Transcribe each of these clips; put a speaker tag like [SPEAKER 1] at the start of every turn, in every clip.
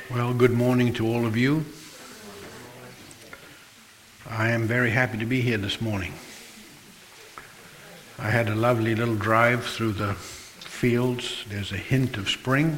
[SPEAKER 1] Well, good morning to all of you. I am very happy to be here this morning. I had a lovely little drive through the fields. There's a hint of spring.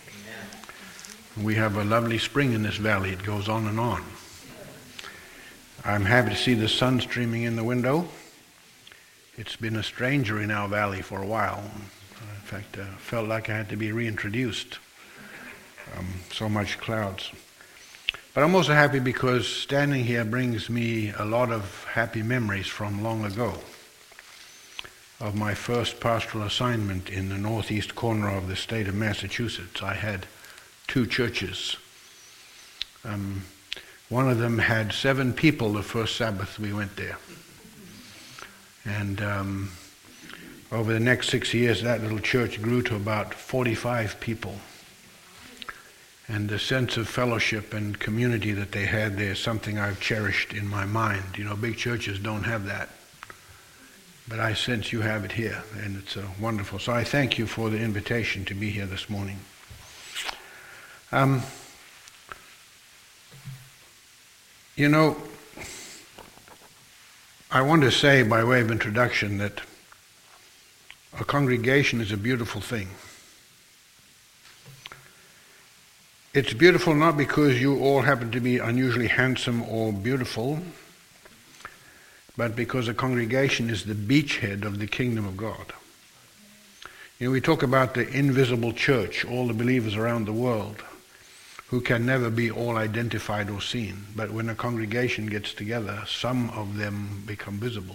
[SPEAKER 1] We have a lovely spring in this valley. It goes on and on. I'm happy to see the sun streaming in the window. It's been a stranger in our valley for a while. In fact, felt like I had to be reintroduced. So much clouds. But I'm also happy because standing here brings me a lot of happy memories from long ago, of my first pastoral assignment in the northeast corner of the state of Massachusetts. I had two churches. One of them had 7 people the first Sabbath we went there. And over the next 6 years, that little church grew to about 45 people. And the sense of fellowship and community that they had there is something I've cherished in my mind. You know, big churches don't have that. But I sense you have it here, and it's wonderful. So I thank you for the invitation to be here this morning. You know, I want to say by way of introduction that a congregation is a beautiful thing. It's beautiful not because you all happen to be unusually handsome or beautiful, but because a congregation is the beachhead of the kingdom of God. You know, we talk about the invisible church, all the believers around the world, who can never be all identified or seen. But when a congregation gets together, some of them become visible.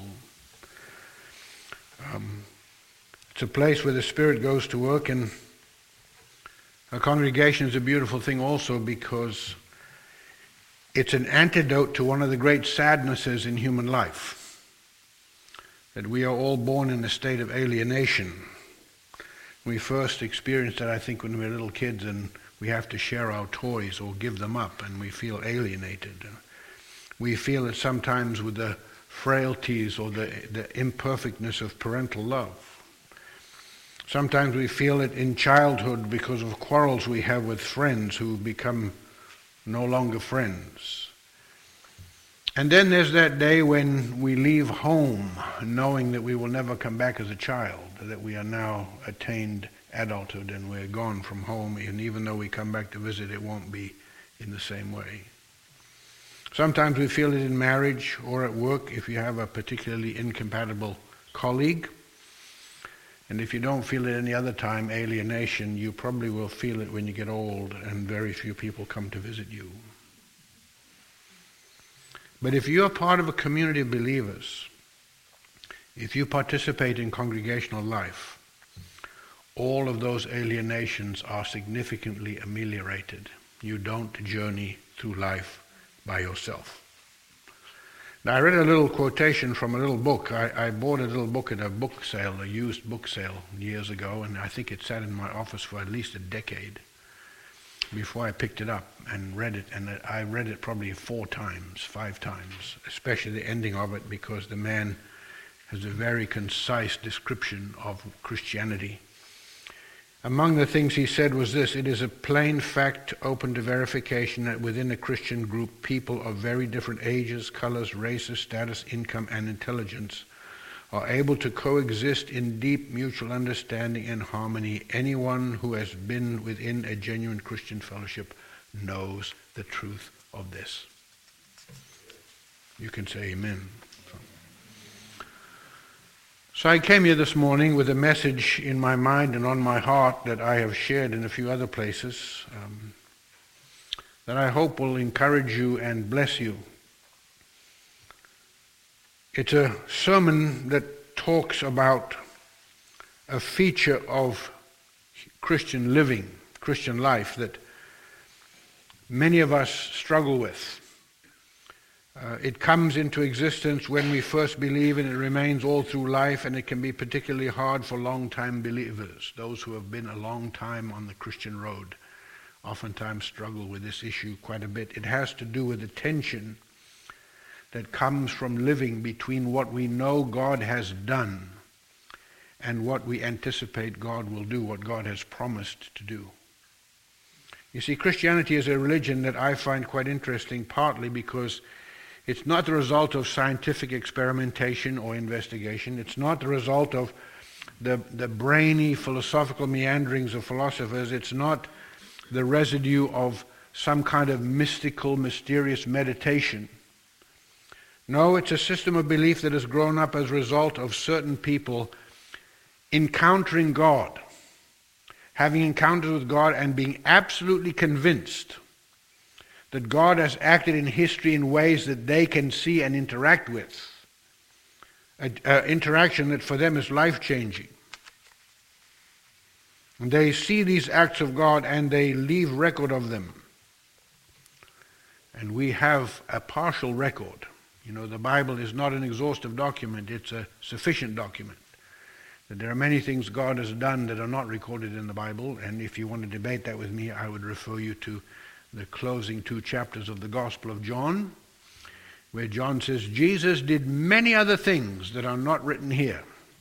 [SPEAKER 1] It's a place where the Spirit goes to work, and a congregation is a beautiful thing also because it's an antidote to one of the great sadnesses in human life, that we are all born in a state of alienation. We first experienced that, I think, when we were little kids and we have to share our toys or give them up, and we feel alienated. We feel it sometimes with the frailties or the imperfectness of parental love. Sometimes we feel it in childhood because of quarrels we have with friends who become no longer friends. And then there's that day when we leave home knowing that we will never come back as a child, that we are now attained adulthood and we're gone from home, and even though we come back to visit, it won't be in the same way. Sometimes we feel it in marriage or at work if you have a particularly incompatible colleague. And if you don't feel it any other time, alienation, you probably will feel it when you get old and very few people come to visit you. But if you're part of a community of believers, if you participate in congregational life, all of those alienations are significantly ameliorated. You don't journey through life by yourself. Now, I read a little quotation from a little book. I bought a little book at a book sale, a used book sale years ago, and I think it sat in my office for at least a decade before I picked it up and read it. And I read it probably 5 times, especially the ending of it, because the man has a very concise description of Christianity. Among the things he said was this: it is a plain fact open to verification that within a Christian group, people of very different ages, colors, races, status, income, and intelligence are able to coexist in deep mutual understanding and harmony. Anyone who has been within a genuine Christian fellowship knows the truth of this. You can say amen. So I came here this morning with a message in my mind and on my heart that I have shared in a few other places, that I hope will encourage you and bless you. It's a sermon that talks about a feature of Christian living, Christian life, that many of us struggle with. It comes into existence when we first believe, and it remains all through life, and it can be particularly hard for long-time believers. Those who have been a long time on the Christian road oftentimes struggle with this issue quite a bit. It has to do with the tension that comes from living between what we know God has done and what we anticipate God will do, what God has promised to do. You see, Christianity is a religion that I find quite interesting, partly because it's not the result of scientific experimentation or investigation. It's not the result of the brainy philosophical meanderings of philosophers. It's not the residue of some kind of mystical, mysterious meditation. No, it's a system of belief that has grown up as a result of certain people encountering God, having encounters with God and being absolutely convinced that God has acted in history in ways that they can see and interact with. An interaction that for them is life-changing. And they see these acts of God and they leave record of them. And we have a partial record. You know, the Bible is not an exhaustive document, it's a sufficient document. That there are many things God has done that are not recorded in the Bible, and if you want to debate that with me, I would refer you to the closing 2 chapters of the Gospel of John, where John says, Jesus did many other things that are not written here.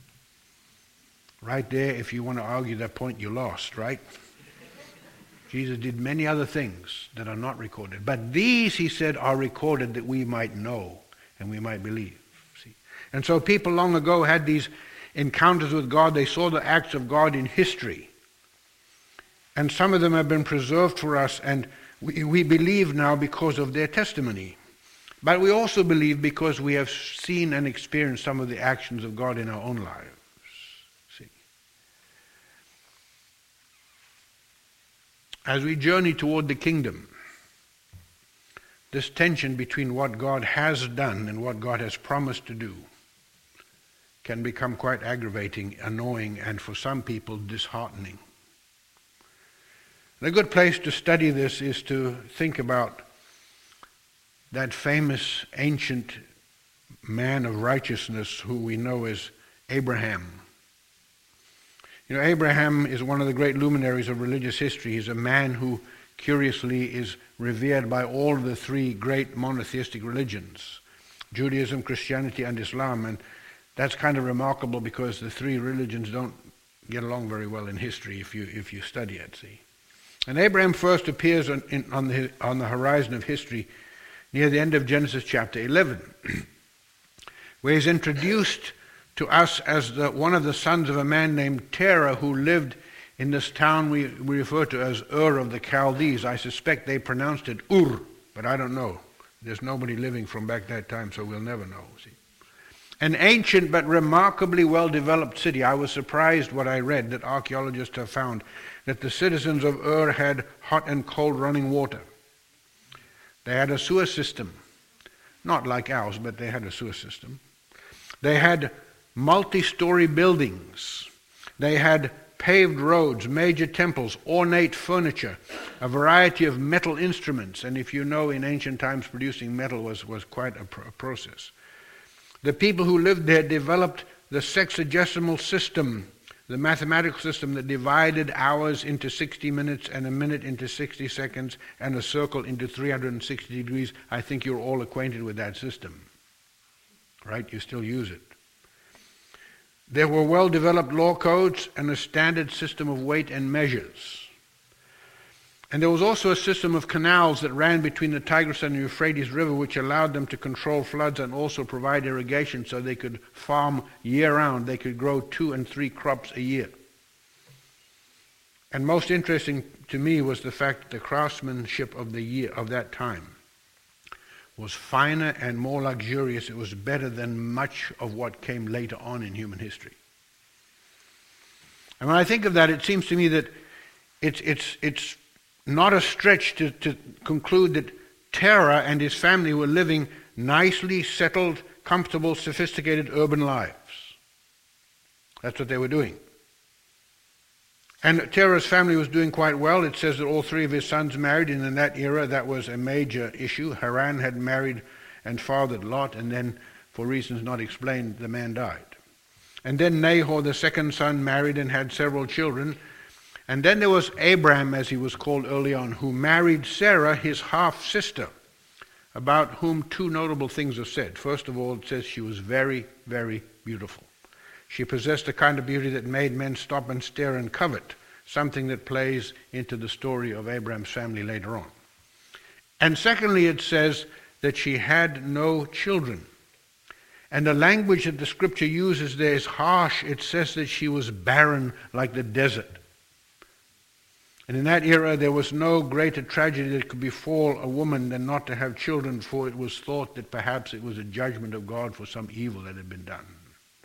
[SPEAKER 1] Right there, if you want to argue that point, you lost, right? Jesus did many other things that are not recorded. But these, he said, are recorded that we might know and we might believe. See? And so people long ago had these encounters with God. They saw the acts of God in history. And some of them have been preserved for us, and we believe now because of their testimony. But we also believe because we have seen and experienced some of the actions of God in our own lives. See? As we journey toward the kingdom, this tension between what God has done and what God has promised to do can become quite aggravating, annoying, and for some people disheartening. And a good place to study this is to think about that famous ancient man of righteousness who we know as Abraham. You know, Abraham is one of the great luminaries of religious history. He's a man who, curiously, is revered by all of the 3 great monotheistic religions, Judaism, Christianity, and Islam. And that's kind of remarkable because the 3 religions don't get along very well in history if you study it, see. And Abraham first appears on the horizon of history near the end of Genesis chapter 11, where he's introduced to us as one of the sons of a man named Terah who lived in this town we refer to as Ur of the Chaldees. I suspect they pronounced it Ur, but I don't know. There's nobody living from back that time, so we'll never know, see. An ancient but remarkably well-developed city. I was surprised what I read that archaeologists have found that the citizens of Ur had hot and cold running water. They had a sewer system. Not like ours, but they had a sewer system. They had multi-story buildings. They had paved roads, major temples, ornate furniture, a variety of metal instruments. And if you know, in ancient times, producing metal was quite a process. The people who lived there developed the sexagesimal system, the mathematical system that divided hours into 60 minutes and a minute into 60 seconds and a circle into 360 degrees. I think you're all acquainted with that system, right? You still use it. There were well-developed law codes and a standard system of weight and measures. And there was also a system of canals that ran between the Tigris and the Euphrates River, which allowed them to control floods and also provide irrigation so they could farm year-round. They could grow 2 and 3 crops a year. And most interesting to me was the fact that the craftsmanship of that time was finer and more luxurious. It was better than much of what came later on in human history. And when I think of that, it seems to me that it's not a stretch to conclude that Terah and his family were living nicely settled, comfortable, sophisticated urban lives. That's what they were doing. And Terah's family was doing quite well. It says that all 3 of his sons married, and in that era that was a major issue. Haran had married and fathered Lot, and then, for reasons not explained, the man died. And then Nahor, the second son, married and had several children. And then there was Abram, as he was called early on, who married Sarah, his half-sister, about whom 2 notable things are said. First of all, it says she was very, very beautiful. She possessed a kind of beauty that made men stop and stare and covet. something that plays into the story of Abraham's family later on. And secondly, it says that she had no children. And the language that the scripture uses there is harsh. It says that she was barren like the desert. And in that era, there was no greater tragedy that could befall a woman than not to have children, for it was thought that perhaps it was a judgment of God for some evil that had been done.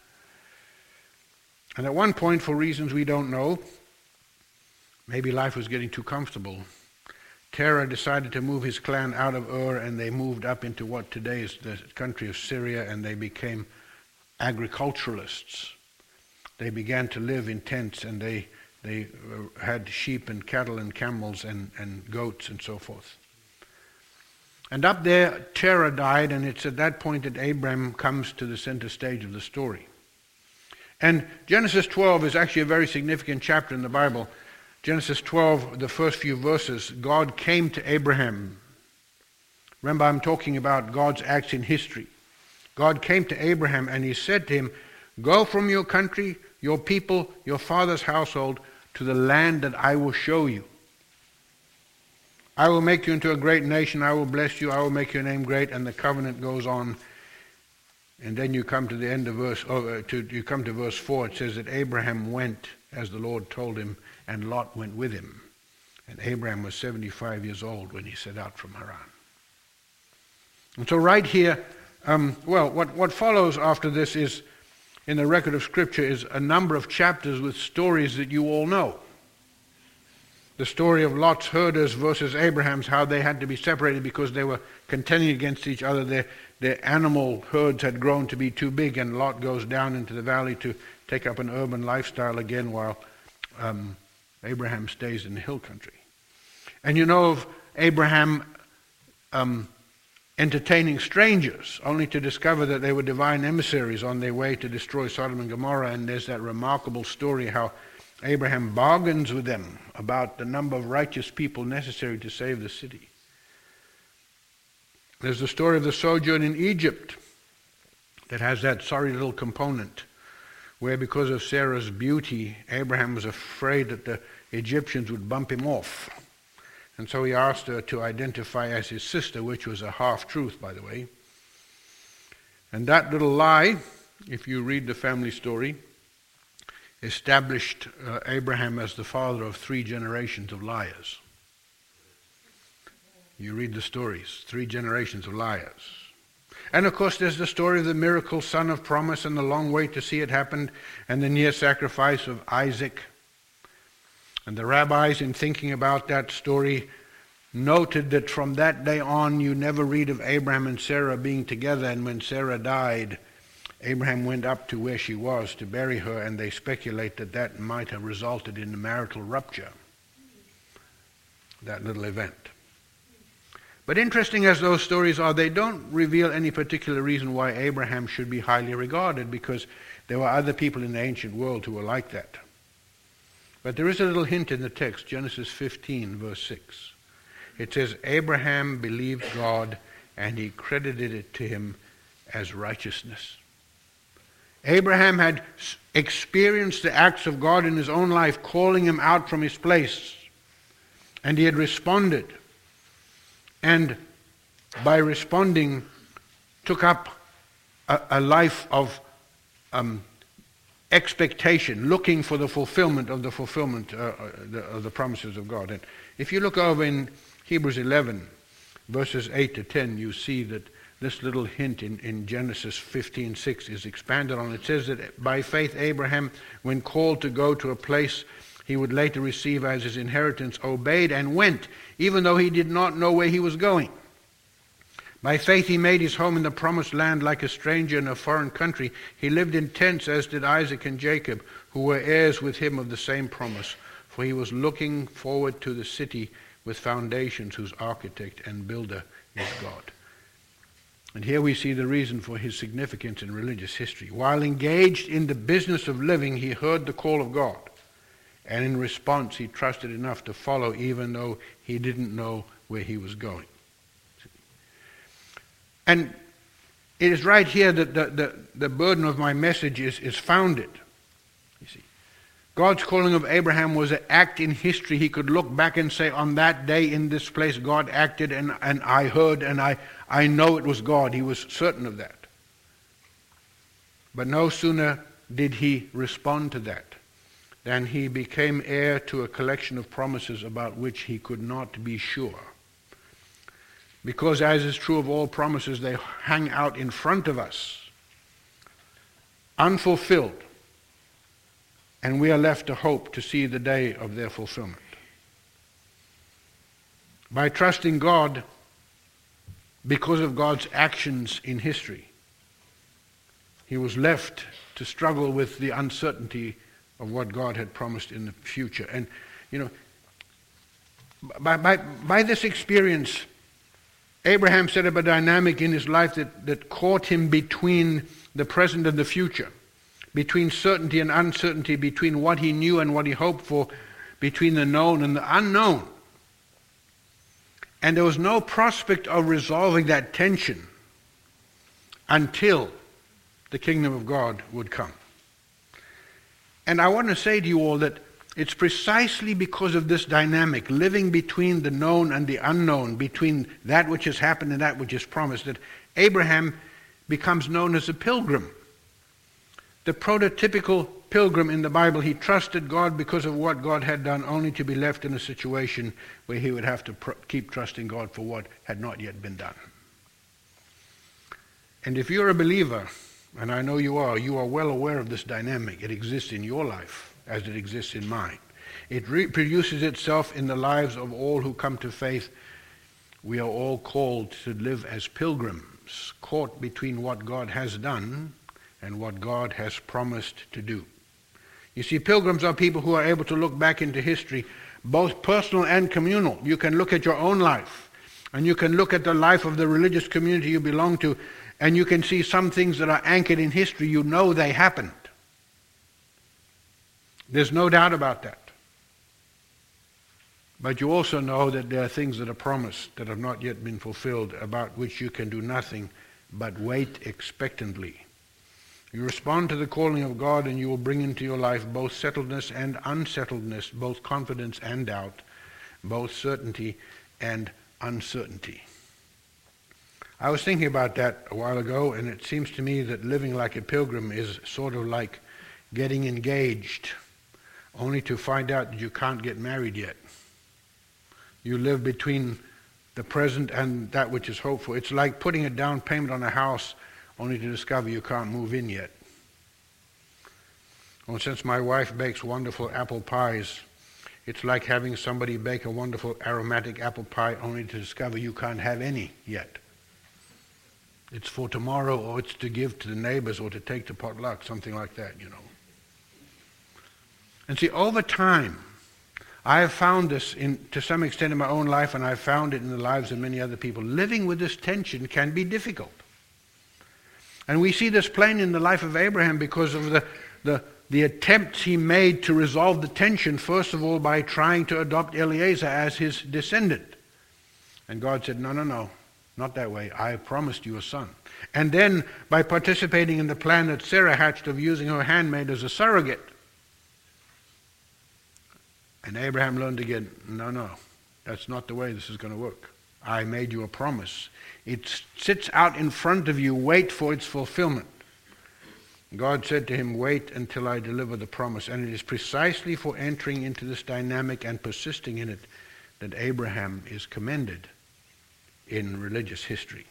[SPEAKER 1] And at one point, for reasons we don't know, maybe life was getting too comfortable, Terah decided to move his clan out of Ur, and they moved up into what today is the country of Syria, and they became agriculturalists. They began to live in tents, and they had sheep and cattle and camels and goats and so forth. And up there, Terah died, and it's at that point that Abraham comes to the center stage of the story. And Genesis 12 is actually a very significant chapter in the Bible. Genesis 12, the first few verses, God came to Abraham. Remember, I'm talking about God's acts in history. God came to Abraham and he said to him, "Go from your country, your people, your father's household, to the land that I will show you. I will make you into a great nation. I will bless you. I will make your name great." And the covenant goes on. And then you come to the end of verse 4. It says that Abraham went as the Lord told him, and Lot went with him. And Abraham was 75 years old when he set out from Haran. And so right here, what follows after this is, in the record of Scripture, is a number of chapters with stories that you all know. The story of Lot's herders versus Abraham's, how they had to be separated because they were contending against each other. Their animal herds had grown to be too big, and Lot goes down into the valley to take up an urban lifestyle again, while Abraham stays in the hill country. And you know of Abraham entertaining strangers, only to discover that they were divine emissaries on their way to destroy Sodom and Gomorrah. And there's that remarkable story how Abraham bargains with them about the number of righteous people necessary to save the city. There's the story of the sojourn in Egypt that has that sorry little component, where because of Sarah's beauty, Abraham was afraid that the Egyptians would bump him off. And so he asked her to identify as his sister, which was a half-truth, by the way. And that little lie, if you read the family story, established Abraham as the father of 3 generations of liars. You read the stories, 3 generations of liars. And of course there's the story of the miracle son of promise and the long wait to see it happen, and the near sacrifice of Isaac. And the rabbis, in thinking about that story, noted that from that day on you never read of Abraham and Sarah being together, and when Sarah died, Abraham went up to where she was to bury her, and they speculate that that might have resulted in a marital rupture, that little event. But interesting as those stories are, they don't reveal any particular reason why Abraham should be highly regarded, because there were other people in the ancient world who were like that. But there is a little hint in the text, Genesis 15, verse 6. It says, Abraham believed God, and he credited it to him as righteousness. Abraham had experienced the acts of God in his own life, calling him out from his place. And he had responded. And by responding, took up a life of expectation, looking for the fulfillment of the promises of God. And if you look over in Hebrews 11, verses 8 to 10, you see that this little hint in Genesis 15:6 is expanded on. It says that by faith Abraham, when called to go to a place he would later receive as his inheritance, obeyed and went, even though he did not know where he was going. By faith he made his home in the promised land like a stranger in a foreign country. He lived in tents, as did Isaac and Jacob, who were heirs with him of the same promise. For he was looking forward to the city with foundations, whose architect and builder is God. And here we see the reason for his significance in religious history. While engaged in the business of living, he heard the call of God. And in response, he trusted enough to follow, even though he didn't know where he was going. And it is right here that the burden of my message is founded. You see, God's calling of Abraham was an act in history. He could look back and say, on that day in this place God acted, and I heard, and I know it was God. He was certain of that. But no sooner did he respond to that than he became heir to a collection of promises about which he could not be sure. Because, as is true of all promises, they hang out in front of us, unfulfilled, and we are left to hope to see the day of their fulfillment. By trusting God because of God's actions in history, he was left to struggle with the uncertainty of what God had promised in the future. And, by this experience, Abraham set up a dynamic in his life that caught him between the present and the future, between certainty and uncertainty, between what he knew and what he hoped for, between the known and the unknown. And there was no prospect of resolving that tension until the kingdom of God would come. And I want to say to you all that it's precisely because of this dynamic, living between the known and the unknown, between that which has happened and that which is promised, that Abraham becomes known as a pilgrim. The prototypical pilgrim in the Bible. He trusted God because of what God had done, only to be left in a situation where he would have to keep trusting God for what had not yet been done. And if you're a believer, and I know you are well aware of this dynamic. It exists in your life as it exists in mine. It reproduces itself in the lives of all who come to faith. We are all called to live as pilgrims, caught between what God has done and what God has promised to do. You see, pilgrims are people who are able to look back into history, both personal and communal. You can look at your own life, and you can look at the life of the religious community you belong to, and you can see some things that are anchored in history. You know they happened. There's no doubt about that. But you also know that there are things that are promised that have not yet been fulfilled, about which you can do nothing but wait expectantly. You respond to the calling of God, and you will bring into your life both settledness and unsettledness, both confidence and doubt, both certainty and uncertainty. I was thinking about that a while ago, and it seems to me that living like a pilgrim is sort of like getting engaged, only to find out that you can't get married yet. You live between the present and that which is hoped for. It's like putting a down payment on a house, only to discover you can't move in yet. Well, since my wife bakes wonderful apple pies, it's like having somebody bake a wonderful aromatic apple pie, only to discover you can't have any yet. It's for tomorrow, or it's to give to the neighbors, or to take to potluck, something like that, And see, over time, I have found this to some extent in my own life, and I've found it in the lives of many other people. Living with this tension can be difficult. And we see this plain in the life of Abraham because of the attempts he made to resolve the tension, first of all by trying to adopt Eliezer as his descendant. And God said, no, not that way. I promised you a son. And then by participating in the plan that Sarah hatched of using her handmaid as a surrogate. And Abraham learned again, no, that's not the way this is going to work. I made you a promise. It sits out in front of you. Wait for its fulfillment. God said to him, wait until I deliver the promise. And it is precisely for entering into this dynamic and persisting in it that Abraham is commended in religious history.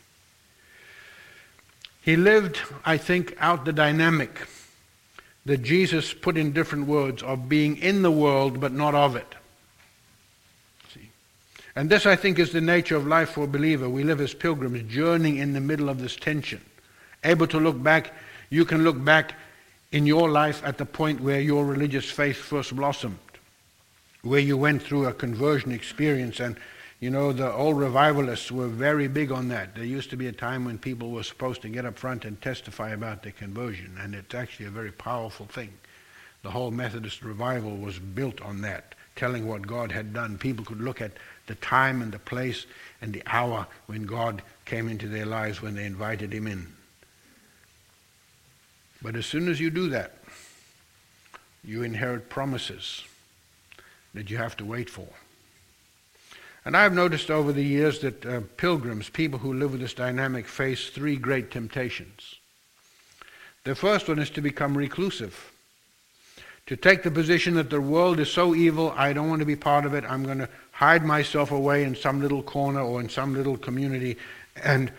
[SPEAKER 1] He lived, I think, out the dynamic that Jesus put in different words of being in the world but not of it. See? And this, I think, is the nature of life for a believer. We live as pilgrims, journeying in the middle of this tension. Able to look back, you can look back in your life at the point where your religious faith first blossomed, where you went through a conversion experience. And the old revivalists were very big on that. There used to be a time when people were supposed to get up front and testify about their conversion, and it's actually a very powerful thing. The whole Methodist revival was built on that, telling what God had done. People could look at the time and the place and the hour when God came into their lives, when they invited him in. But as soon as you do that, you inherit promises that you have to wait for. And I've noticed over the years that pilgrims, people who live with this dynamic, face three great temptations. The first one is to become reclusive, to take the position that the world is so evil, I don't want to be part of it, I'm going to hide myself away in some little corner or in some little community, and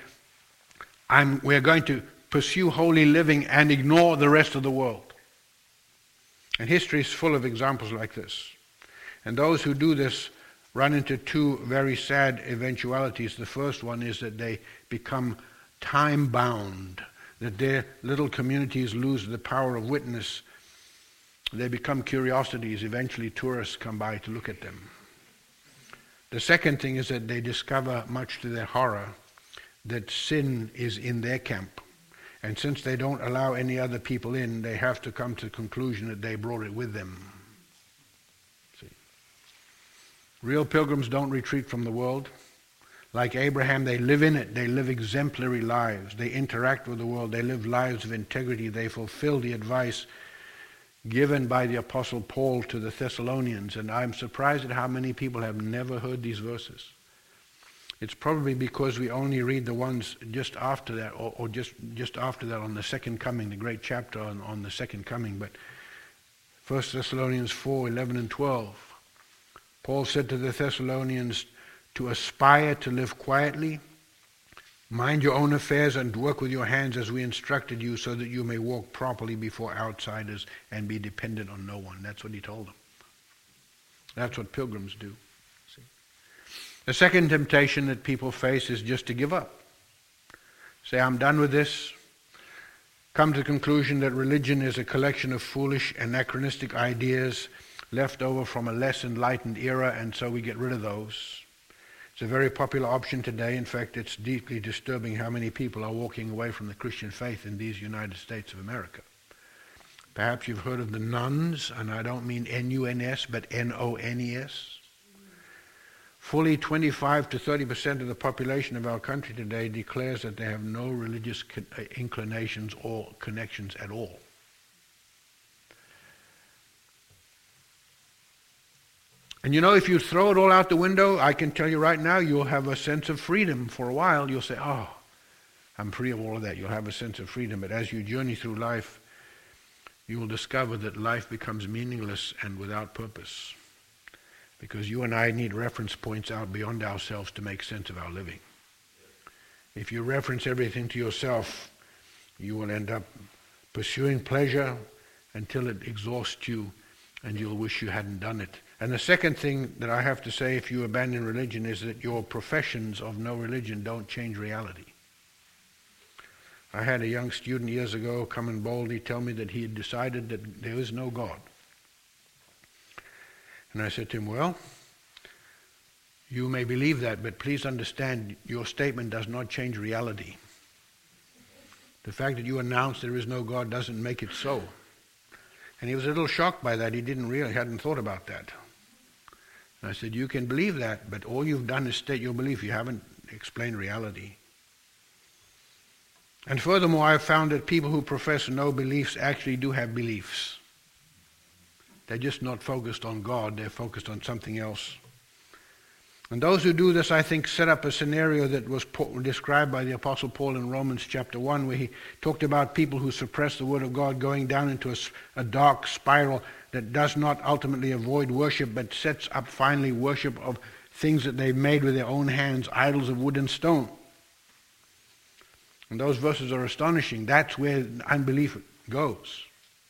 [SPEAKER 1] we're going to pursue holy living and ignore the rest of the world. And history is full of examples like this. And those who do this run into two very sad eventualities. The first one is that they become time-bound, that their little communities lose the power of witness. They become curiosities. Eventually tourists come by to look at them. The second thing is that they discover, much to their horror, that sin is in their camp. And since they don't allow any other people in, they have to come to the conclusion that they brought it with them. See? Real pilgrims don't retreat from the world. Like Abraham, they live in it. They live exemplary lives. They interact with the world. They live lives of integrity. They fulfill the advice given by the Apostle Paul to the Thessalonians. And I'm surprised at how many people have never heard these verses. It's probably because we only read the ones just after that, or just after that on the second coming, the great chapter on the second coming. But 1 Thessalonians 4:11 and 12, Paul said to the Thessalonians to aspire to live quietly, mind your own affairs and work with your hands as we instructed you, so that you may walk properly before outsiders and be dependent on no one. That's what he told them. That's what pilgrims do. The second temptation that people face is just to give up. Say, I'm done with this. Come to the conclusion that religion is a collection of foolish, anachronistic ideas left over from a less enlightened era, and so we get rid of those. It's a very popular option today. In fact, it's deeply disturbing how many people are walking away from the Christian faith in these United States of America. Perhaps you've heard of the nuns, and I don't mean N-U-N-S, but N-O-N-E-S. Fully 25 to 30% of the population of our country today declares that they have no religious inclinations or connections at all. And you know, if you throw it all out the window, I can tell you right now, you'll have a sense of freedom for a while. You'll say, oh, I'm free of all of that. You'll have a sense of freedom. But as you journey through life, you will discover that life becomes meaningless and without purpose. Because you and I need reference points out beyond ourselves to make sense of our living. If you reference everything to yourself, you will end up pursuing pleasure until it exhausts you and you'll wish you hadn't done it. And the second thing that I have to say if you abandon religion is that your professions of no religion don't change reality. I had a young student years ago come and boldly tell me that he had decided that there is no God. And I said to him, well, you may believe that, but please understand your statement does not change reality. The fact that you announce there is no God doesn't make it so. And he was a little shocked by that. He hadn't thought about that. And I said, you can believe that, but all you've done is state your belief. You haven't explained reality. And furthermore, I've found that people who profess no beliefs actually do have beliefs. They're just not focused on God, they're focused on something else. And those who do this, I think, set up a scenario that was described by the Apostle Paul in Romans chapter 1, where he talked about people who suppress the Word of God going down into a dark spiral that does not ultimately avoid worship, but sets up finally worship of things that they've made with their own hands, idols of wood and stone. And those verses are astonishing. That's where unbelief goes.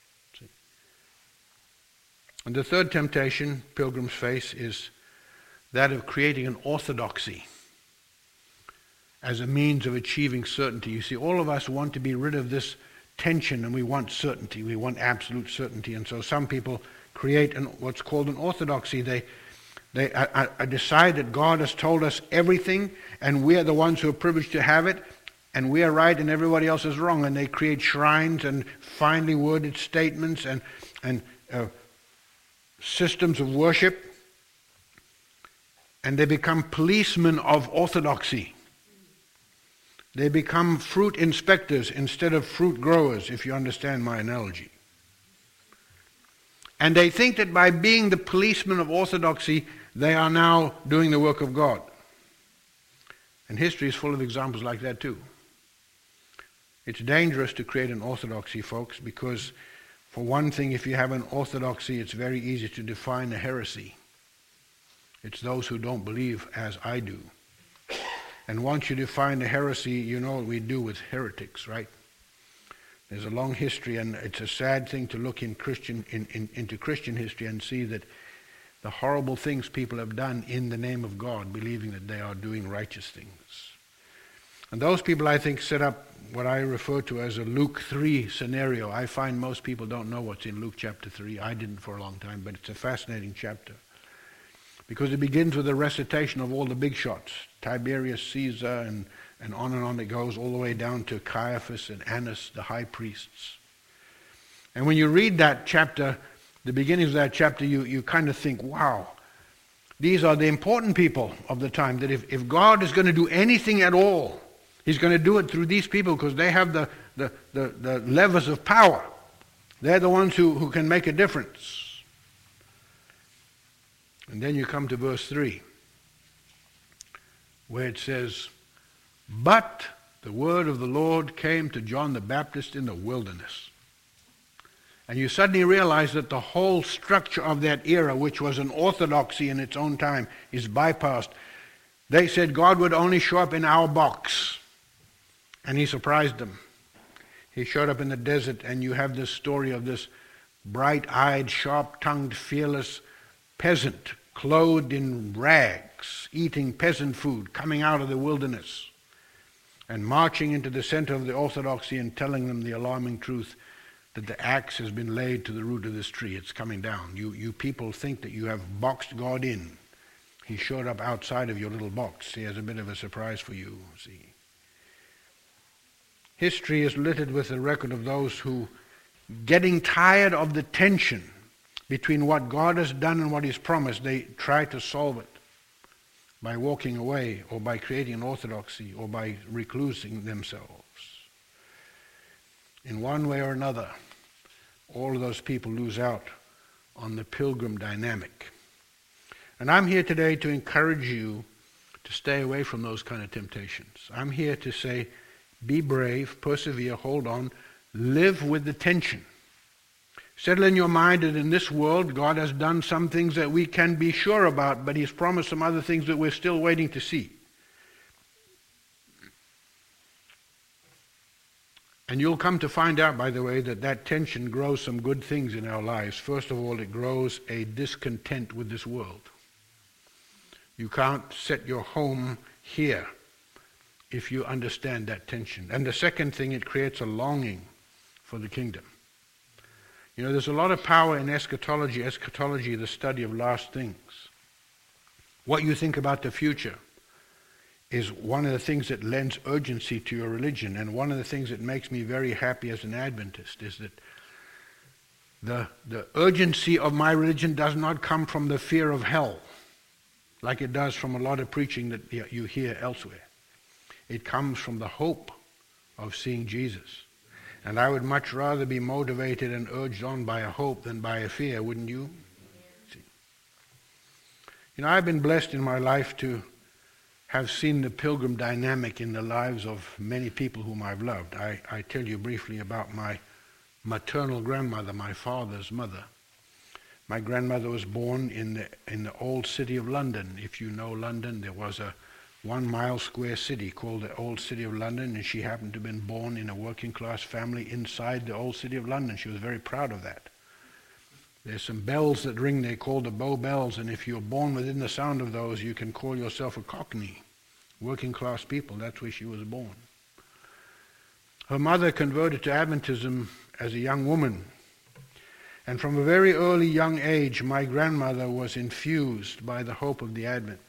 [SPEAKER 1] And the third temptation pilgrims face is that of creating an orthodoxy as a means of achieving certainty. You see, all of us want to be rid of this tension, and we want certainty. We want absolute certainty. And so some people create what's called an orthodoxy. They decide that God has told us everything, and we are the ones who are privileged to have it, and we are right and everybody else is wrong. And they create shrines and finely worded statements and systems of worship, and they become policemen of orthodoxy. They become fruit inspectors instead of fruit growers, if you understand my analogy. And they think that by being the policemen of orthodoxy, they are now doing the work of God. And history is full of examples like that too. It's dangerous to create an orthodoxy, folks, because for one thing, if you have an orthodoxy, it's very easy to define a heresy. It's those who don't believe as I do. And once you define a heresy, you know what we do with heretics, right? There's a long history, and it's a sad thing to look into Christian history and see that the horrible things people have done in the name of God, believing that they are doing righteous things. And those people, I think, set up what I refer to as a Luke 3 scenario. I find most people don't know what's in Luke chapter 3. I didn't for a long time, but it's a fascinating chapter. Because it begins with a recitation of all the big shots, Tiberius Caesar, and on it goes all the way down to Caiaphas and Annas, the high priests. And when you read that chapter, the beginnings of that chapter, you kind of think, wow, these are the important people of the time, that if God is going to do anything at all, He's going to do it through these people because they have the levers of power. They're the ones who can make a difference. And then you come to verse 3, where it says, "But the word of the Lord came to John the Baptist in the wilderness." And you suddenly realize that the whole structure of that era, which was an orthodoxy in its own time, is bypassed. They said God would only show up in our box. And He surprised them. He showed up in the desert, and you have this story of this bright-eyed, sharp-tongued, fearless peasant, clothed in rags, eating peasant food, coming out of the wilderness, and marching into the center of the orthodoxy and telling them the alarming truth that the axe has been laid to the root of this tree. It's coming down. You people think that you have boxed God in. He showed up outside of your little box. He has a bit of a surprise for you, see. History is littered with the record of those who, getting tired of the tension between what God has done and what He's promised, they try to solve it by walking away, or by creating an orthodoxy, or by reclusing themselves. In one way or another, all of those people lose out on the pilgrim dynamic. And I'm here today to encourage you to stay away from those kind of temptations. I'm here to say, be brave, persevere, hold on, live with the tension. Settle in your mind that in this world God has done some things that we can be sure about, but He's promised some other things that we're still waiting to see. And you'll come to find out, by the way, that tension grows some good things in our lives. First of all, it grows a discontent with this world. You can't set your home here if you understand that tension. And the second thing, it creates a longing for the kingdom. You know, there's a lot of power in eschatology. Eschatology, the study of last things. What you think about the future is one of the things that lends urgency to your religion. And one of the things that makes me very happy as an Adventist is that the urgency of my religion does not come from the fear of hell, like it does from a lot of preaching that you hear elsewhere. It comes from the hope of seeing Jesus. And I would much rather be motivated and urged on by a hope than by a fear, wouldn't you? See. You know, I've been blessed in my life to have seen the pilgrim dynamic in the lives of many people whom I've loved. I tell you briefly about my maternal grandmother, my father's mother. My grandmother was born in the old city of London. If you know London, there was a 1 mile square city called the Old City of London, and she happened to have been born in a working class family inside the Old City of London. She was very proud of that. There's some bells that ring, they're called the Bow Bells, and if you're born within the sound of those, you can call yourself a Cockney. Working class people, that's where she was born. Her mother converted to Adventism as a young woman, and from a very early young age, my grandmother was infused by the hope of the Advent.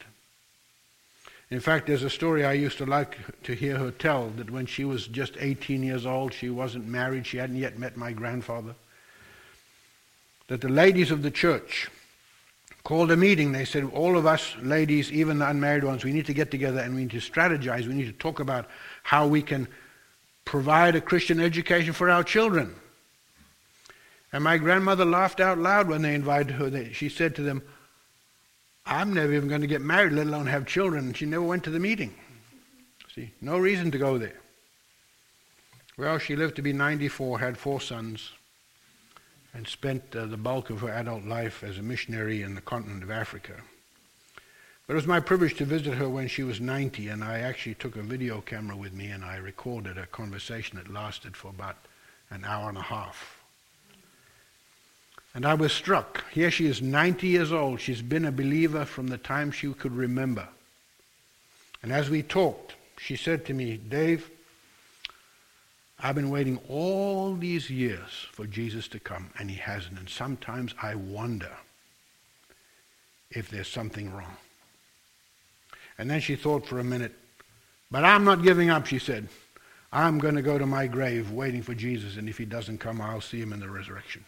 [SPEAKER 1] In fact, there's a story I used to like to hear her tell, that when she was just 18 years old, she wasn't married, she hadn't yet met my grandfather, that the ladies of the church called a meeting. They said, all of us ladies, even the unmarried ones, we need to get together and we need to strategize, we need to talk about how we can provide a Christian education for our children. And my grandmother laughed out loud when they invited her. She said to them, I'm never even going to get married, let alone have children. And she never went to the meeting. See, no reason to go there. Well, she lived to be 94, had 4 sons, and spent the bulk of her adult life as a missionary in the continent of Africa. But it was my privilege to visit her when she was 90, and I actually took a video camera with me and I recorded a conversation that lasted for about an hour and a half. And I was struck. Here she is, 90 years old. She's been a believer from the time she could remember. And as we talked, she said to me, Dave, I've been waiting all these years for Jesus to come, and he hasn't. And sometimes I wonder if there's something wrong. And then she thought for a minute, but I'm not giving up, she said. I'm going to go to my grave waiting for Jesus, and if he doesn't come, I'll see him in the resurrection.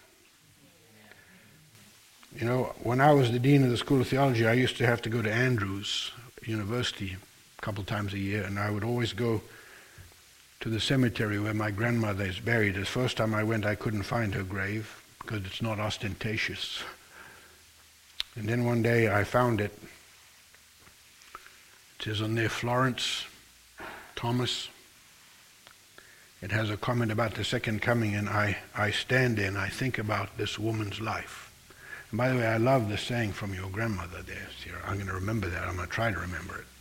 [SPEAKER 1] You know, when I was the dean of the School of Theology, I used to have to go to Andrews University a couple times a year, and I would always go to the cemetery where my grandmother is buried. The first time I went, I couldn't find her grave because it's not ostentatious. And then one day I found it. It says on there, Florence Thomas. It has a comment about the second coming, and I stand there and I think about this woman's life. And by the way, I love the saying from your grandmother there. I'm going to remember that. I'm going to try to remember it.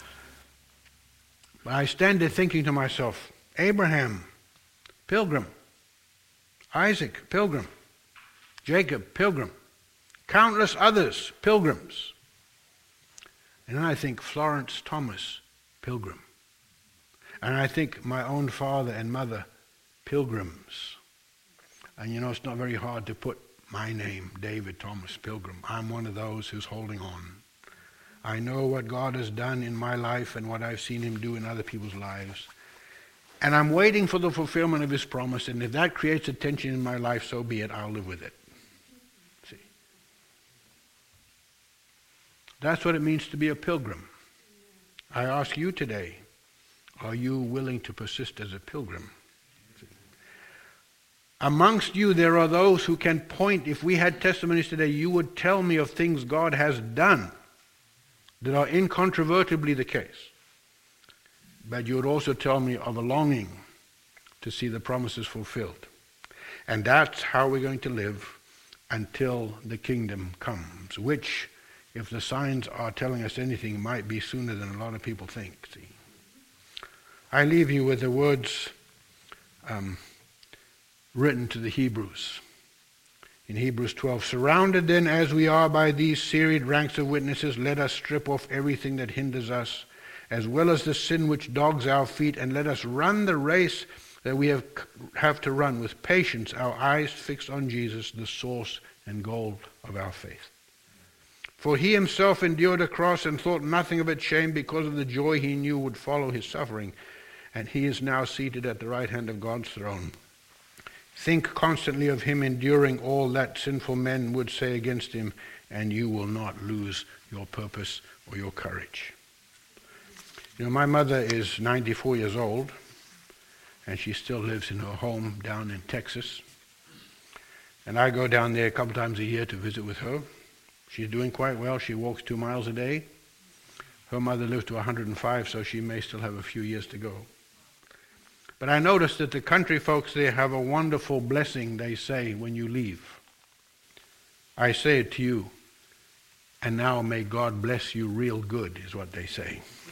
[SPEAKER 1] But I stand there thinking to myself, Abraham, pilgrim. Isaac, pilgrim. Jacob, pilgrim. Countless others, pilgrims. And then I think Florence Thomas, pilgrim. And I think my own father and mother, pilgrims. And you know, it's not very hard to put my name, David Thomas Pilgrim. I'm one of those who's holding on. I know what God has done in my life and what I've seen him do in other people's lives. And I'm waiting for the fulfillment of his promise, and if that creates a tension in my life, so be it. I'll live with it. See? That's what it means to be a pilgrim. I ask you today, are you willing to persist as a pilgrim? See? Amongst you there are those who can point, if we had testimonies today, you would tell me of things God has done that are incontrovertibly the case. But you would also tell me of a longing to see the promises fulfilled. And that's how we're going to live until the kingdom comes, which, if the signs are telling us anything, might be sooner than a lot of people think. See? I leave you with the words written to the Hebrews. In Hebrews 12, surrounded then as we are by these serried ranks of witnesses, let us strip off everything that hinders us, as well as the sin which dogs our feet, and let us run the race that we have to run with patience, our eyes fixed on Jesus, the source and goal of our faith. For he himself endured a cross and thought nothing of its shame, because of the joy he knew would follow his suffering, and he is now seated at the right hand of God's throne. Think constantly of him enduring all that sinful men would say against him, and you will not lose your purpose or your courage. You know, my mother is 94 years old, and she still lives in her home down in Texas. And I go down there a couple times a year to visit with her. She's doing quite well. She walks 2 miles a day. Her mother lived to 105, so she may still have a few years to go. But I noticed that the country folks there have a wonderful blessing they say when you leave. I say it to you, and now may God bless you real good, is what they say.